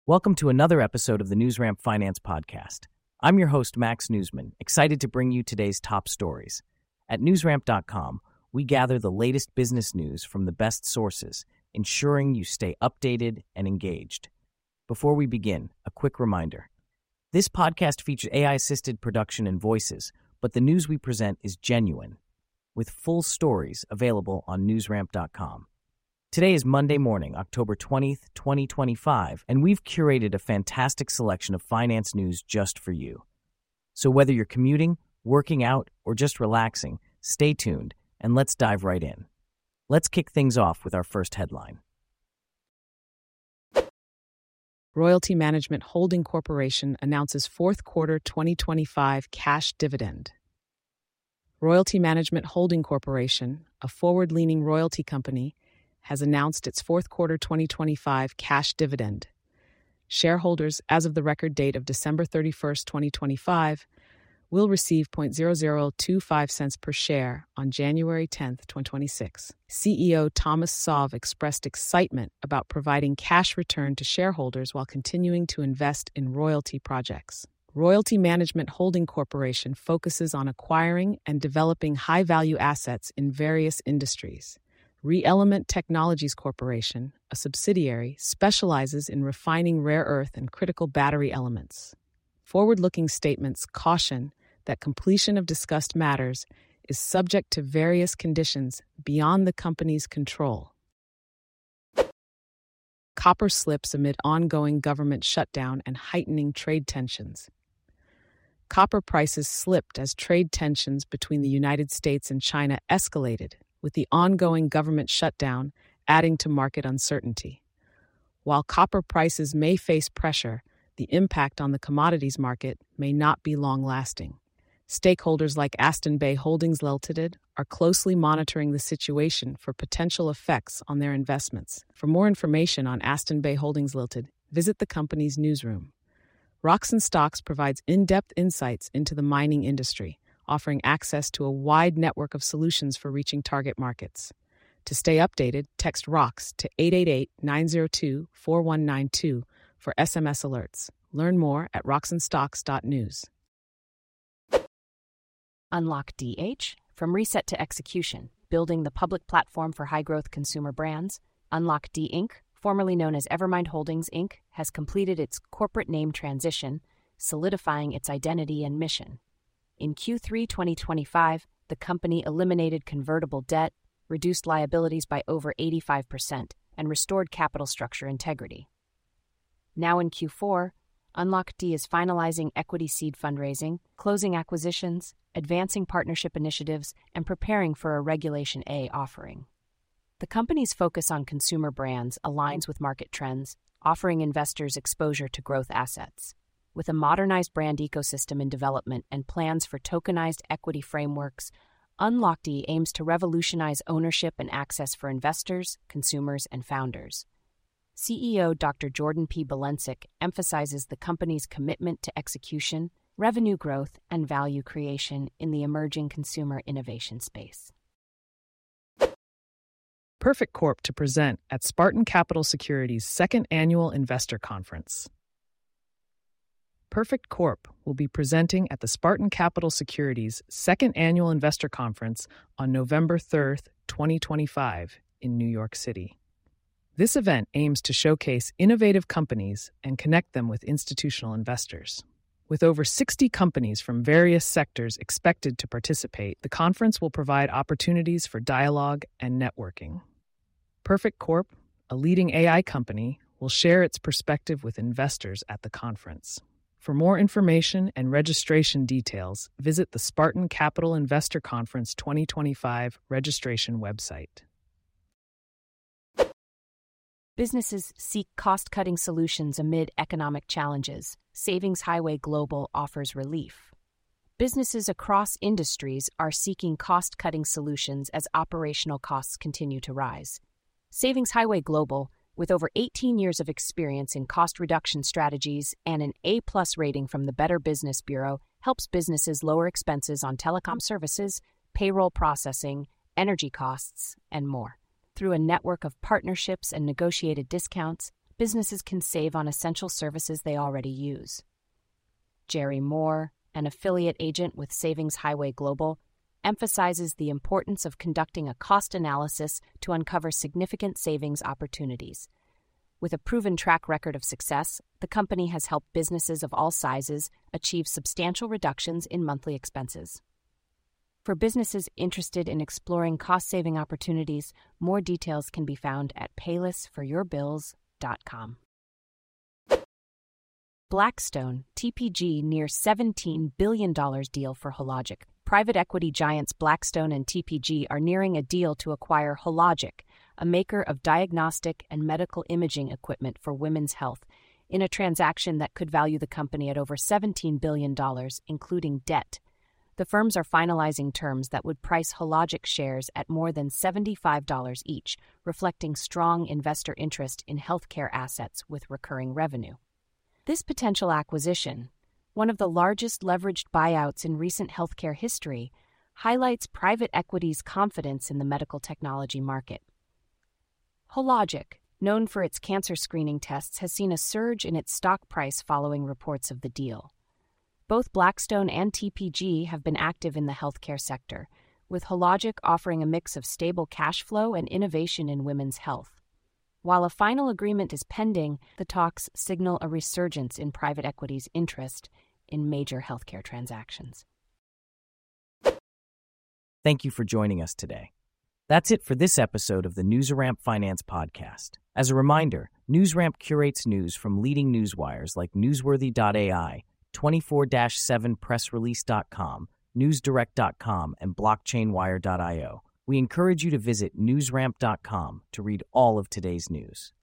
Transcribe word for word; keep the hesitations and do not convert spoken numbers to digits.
Welcome to another episode of the NewsRamp Finance Podcast. I'm your host, Max Newsman, excited to bring you today's top stories. At newsramp dot com, we gather the latest business news from the best sources, ensuring you stay updated and engaged. Before we begin, a quick reminder. This podcast features A I-assisted production and voices, but the news we present is genuine, with full stories available on newsramp dot com. Today is Monday morning, October twentieth, twenty twenty-five, and we've curated a fantastic selection of finance news just for you. So whether you're commuting, working out, or just relaxing, stay tuned, and let's dive right in. Let's kick things off with our first headline. Royalty Management Holding Corporation announces fourth quarter twenty twenty-five cash dividend. Royalty Management Holding Corporation, a forward-leaning royalty company, has announced its fourth quarter twenty twenty-five cash dividend. Shareholders, as of the record date of December thirty-first, twenty twenty-five, will receive zero point zero zero two five cents per share on January tenth, twenty twenty-six. C E O Thomas Sov expressed excitement about providing cash return to shareholders while continuing to invest in royalty projects. Royalty Management Holding Corporation focuses on acquiring and developing high-value assets in various industries. ReElement Technologies Corporation, a subsidiary, specializes in refining rare earth and critical battery elements. Forward-looking statements caution that completion of discussed matters is subject to various conditions beyond the company's control. Copper slips amid ongoing government shutdown and heightening trade tensions. Copper prices slipped as trade tensions between the United States and China escalated, with the ongoing government shutdown adding to market uncertainty. While copper prices may face pressure, the impact on the commodities market may not be long-lasting. Stakeholders like Aston Bay Holdings Limited are closely monitoring the situation for potential effects on their investments. For more information on Aston Bay Holdings Limited, visit the company's newsroom. Rocks and Stocks provides in-depth insights into the mining industry, offering access to a wide network of solutions for reaching target markets. To stay updated, text ROCKS to eight eight eight, nine zero two, four one nine two for S M S alerts. Learn more at rocks and stocks dot news. Unlock D H, from reset to execution, building the public platform for high-growth consumer brands. Unlock D Incorporated, formerly known as Evermind Holdings Incorporated, has completed its corporate name transition, solidifying its identity and mission. In Q three twenty twenty-five, the company eliminated convertible debt, reduced liabilities by over eighty-five percent, and restored capital structure integrity. Now in Q four, Unlock D is finalizing equity seed fundraising, closing acquisitions, advancing partnership initiatives, and preparing for a Regulation A offering. The company's focus on consumer brands aligns with market trends, offering investors exposure to growth assets. With a modernized brand ecosystem in development and plans for tokenized equity frameworks, Unlock D aims to revolutionize ownership and access for investors, consumers, and founders. C E O Doctor Jordan P. Belencic emphasizes the company's commitment to execution, revenue growth, and value creation in the emerging consumer innovation space. Perfect Corp to present at Spartan Capital Securities' second annual investor conference. Perfect Corp will be presenting at the Spartan Capital Securities' second annual investor conference on November third, twenty twenty-five, in New York City. This event aims to showcase innovative companies and connect them with institutional investors. With over sixty companies from various sectors expected to participate, the conference will provide opportunities for dialogue and networking. Perfect Corp, a leading A I company, will share its perspective with investors at the conference. For more information and registration details, visit the Spartan Capital Investor Conference twenty twenty-five registration website. Businesses seek cost-cutting solutions amid economic challenges. Savings Highway Global offers relief. Businesses across industries are seeking cost-cutting solutions as operational costs continue to rise. Savings Highway Global, with over eighteen years of experience in cost reduction strategies and an A-plus rating from the Better Business Bureau, helps businesses lower expenses on telecom services, payroll processing, energy costs, and more. Through a network of partnerships and negotiated discounts, businesses can save on essential services they already use. Jerry Moore, an affiliate agent with Savings Highway Global, emphasizes the importance of conducting a cost analysis to uncover significant savings opportunities. With a proven track record of success, the company has helped businesses of all sizes achieve substantial reductions in monthly expenses. For businesses interested in exploring cost-saving opportunities, more details can be found at payless for your bills dot com. Blackstone, T P G near seventeen billion dollars deal for Hologic. Private equity giants Blackstone and T P G are nearing a deal to acquire Hologic, a maker of diagnostic and medical imaging equipment for women's health, in a transaction that could value the company at over seventeen billion dollars, including debt. The firms are finalizing terms that would price Hologic shares at more than seventy-five dollars each, reflecting strong investor interest in healthcare assets with recurring revenue. This potential acquisition, one of the largest leveraged buyouts in recent healthcare history, highlights private equity's confidence in the medical technology market. Hologic, known for its cancer screening tests, has seen a surge in its stock price following reports of the deal. Both Blackstone and T P G have been active in the healthcare sector, with Hologic offering a mix of stable cash flow and innovation in women's health. While a final agreement is pending, the talks signal a resurgence in private equity's interest in major healthcare transactions. Thank you for joining us today. That's it for this episode of the NewsRamp Finance Podcast. As a reminder, NewsRamp curates news from leading newswires like Newsworthy dot A I, twenty-four seven press release dot com, newsdirect dot com, and blockchain wire dot io. We encourage you to visit newsramp dot com to read all of today's news.